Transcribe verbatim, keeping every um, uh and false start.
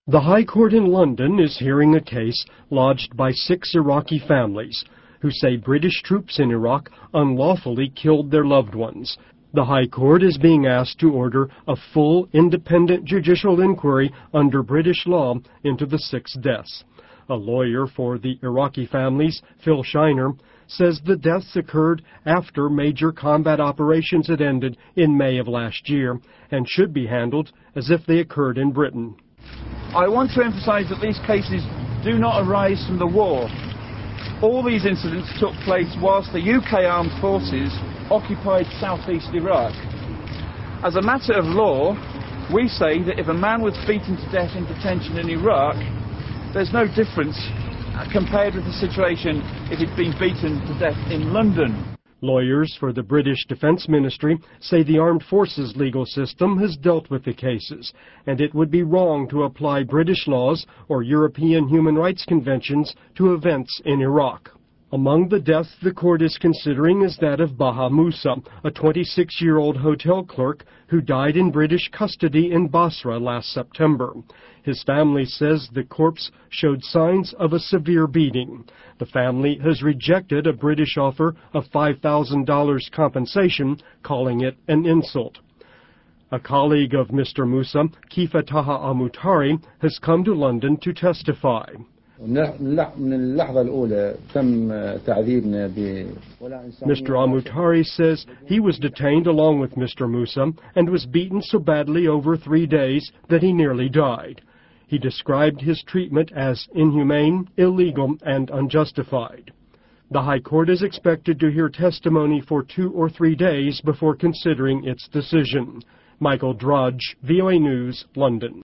The High Court in London is hearing a case lodged by six Iraqi families who say British troops in Iraq unlawfully killed their loved ones. The High Court is being asked to order a full, independent judicial inquiry under British law into the six deaths. A lawyer for the Iraqi families, Phil Shiner, says the deaths occurred after major combat operations had ended in May of last year and should be handled as if they occurred in Britain. I want to emphasize that these cases do not arise from the war. All these incidents took place whilst the U K Armed Forces occupied southeast Iraq. As a matter of law, we say that if a man was beaten to death in detention in Iraq, there's no difference compared with the situation if he'd been beaten to death in London. Lawyers for the British Defence Ministry say the armed forces legal system has dealt with the cases, and it would be wrong to apply British laws or European human rights conventions to events in Iraq. Among the deaths the court is considering is that of Baha Musa, a twenty-six-year-old hotel clerk who died in British custody in Basra last September. His family says the corpse showed signs of a severe beating. The family has rejected a British offer of five thousand dollars compensation, calling it an insult. A colleague of Mister Musa, Kifa Taha Amutari, has come to London to testify. Mister Amutari says he was detained along with Mister Musa and was beaten so badly over three days that he nearly died. He described his treatment as inhumane, illegal, and unjustified. The High Court is expected to hear testimony for two or three days before considering its decision. Michael Drudge, V O A News, London.